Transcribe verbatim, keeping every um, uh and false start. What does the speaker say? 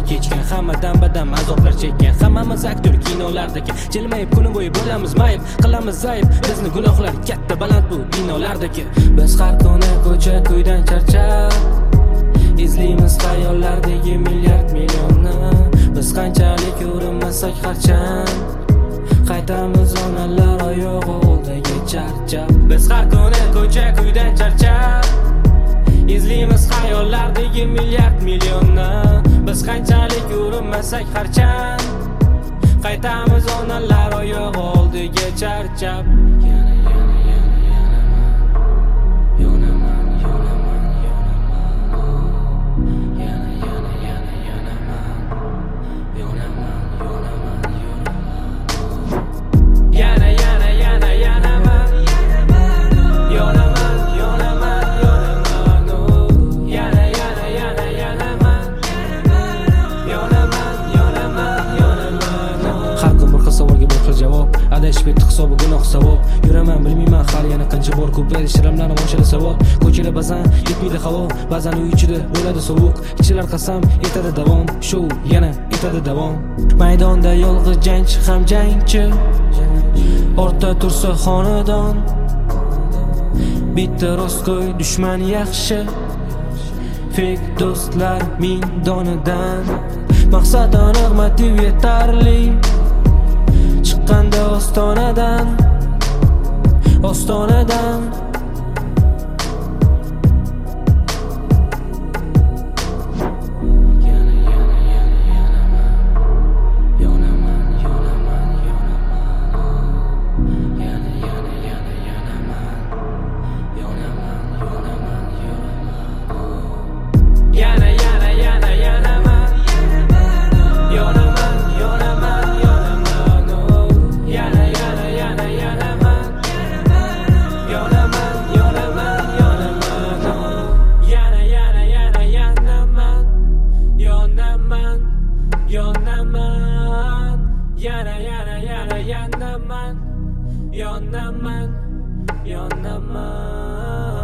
kechgan, hammadan badam azoblar chekkan. Hammamiz aktyor kinolardagi, jilmayib kuni bo'yi bo'lamiz mayib, qilamiz zaif bizni gunohlar katta baland bu binolardagi. Biz har kuni ko'cha ko'ydan charchab izlaymiz xayollardagi milliard millionni. Biz qanchalik urinmasak harchand qaytamiz onalar oyog'i oldiga charchab. Biz har kuni ko'cha ko'ydan charchab izlaymiz xayollardagi milliard millionni. Biz qanchalik urinmasak harchand qaytamiz onalar oyog'i oldiga charchab. Yana yana yana yonaman, yonaman, yonaman, yana yana yana yonaman, yonaman, yonaman, yonaman, yana yana yana yonaman, yonaman, yonaman, yonaman, yana yana yana yonaman, yonaman, yonaman, yonaman. Har kun bir xil savolga bir xil javob, adashib ketdi hisobi gunoh savob. Yuraman bilmayman hali yana qancha bor ko'p shiramlarim oshadi savod. Ko'chada ba'zan yetmaydi havo, ba'zan uy ichida bo'ladi sovuq. Ichilar qasam etadi davom, show yana etadi davom. Maydonda yolg'iz jangchi ham jangchi, ortda tursa xonadon. Bitta rostgo'y dushman yaxshi, fake do'stlar ming donadan. Maqsad aniq, motiv yetarli, chiqqanda ostonadan, ostonadan. Yana yana yana yonaman, yonaman, yonaman, yonaman, yana yana yana yonaman, yonaman, yonaman, yonaman, yana yana yana yonaman, yonaman, yonaman, yonaman, yana yana yana yonaman, yonaman, yonaman, yonaman, yana yana yana yonaman, yonaman, yonaman, yana yana yana yonaman, yonaman, yonaman.